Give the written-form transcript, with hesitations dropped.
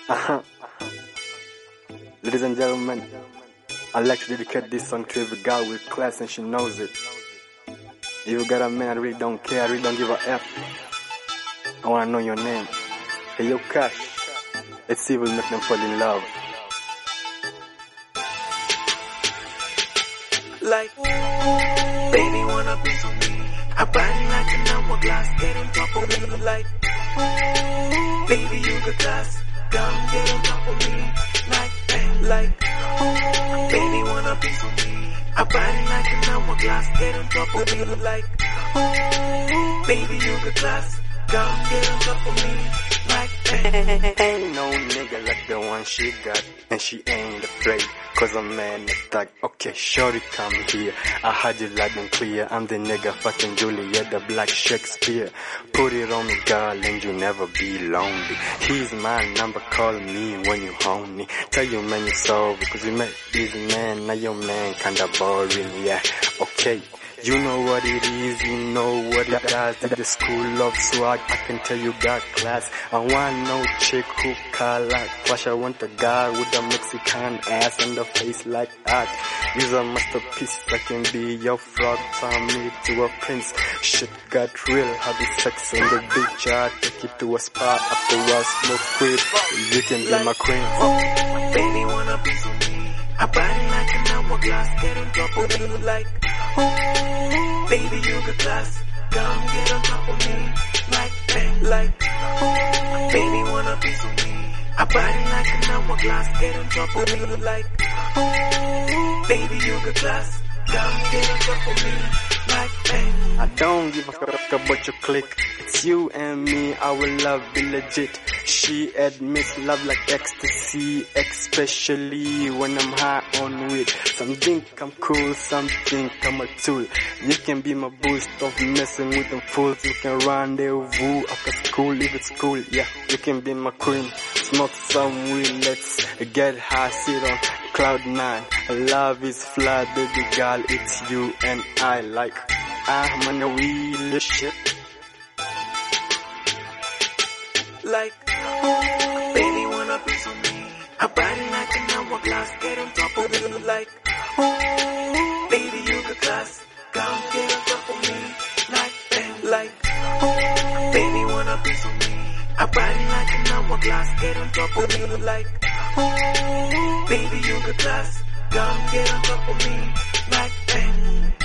Uh-huh. Ladies and gentlemen, I'd like to dedicate this song to every girl with class and she knows it. If you got a man, I really don't care, I really don't give a F. I wanna know your name. Hey yo Cash, let's see if we'll make them fall in love. Like, baby wanna be so me. Her body like an hourglass, get on top of me. Like, baby you got class, come get on top of me. Like, baby wanna be so me. Her body like an hourglass, get on top of me. Like, baby you got class, come get on top of me. Like, ain't no nigga like the one she got, and she ain't afraid, cause a man attack. Okay, shorty come here, I heard you loud and clear. I'm the nigga fucking Juliet, the black Shakespeare. Put it on me girl and you never be lonely. He's my number, call me when you horny. Tell your man you're sorry, cause you met this man, now your man kinda boring, yeah, okay. You know what it is, you know what it does. Did the school of swag, I can tell you got class. I want no chick who call like Flash. I want a guy with a Mexican ass and a face like art. You're a masterpiece, I can be your frog, turn me to a prince. Shit got real, having sex on the beach. I take you to a spa, afterwards smoke weed. You can be my queen. Baby wanna be so me. Her body like an hourglass, get on top of me. Like, baby you got class, come get on top of me. Like, baby wanna be so me. Her body like an hourglass, get on top of me. Like, baby you got class, come get on top of me. I don't give a fuck about your clique. It's you and me, our love be legit. She admits love like ecstasy, especially when I'm high on weed. Some think I'm cool, some think I'm a tool. You can be my boo, stop messing with them fools. You can rendezvous after school if it's cool, yeah. You can be my queen, smoke some weed, let's get high, sit on cloud nine. Love is fly, baby girl, it's you and I. Like, I'm on a wheel shit. Like, baby wanna be so me. Her body like an hourglass, get on top of me. Like, baby you got class, come get on top of me. Like, baby wanna be so me. Her body like an hourglass, get on top of me. Like, baby you got class, come get on top of me. Like,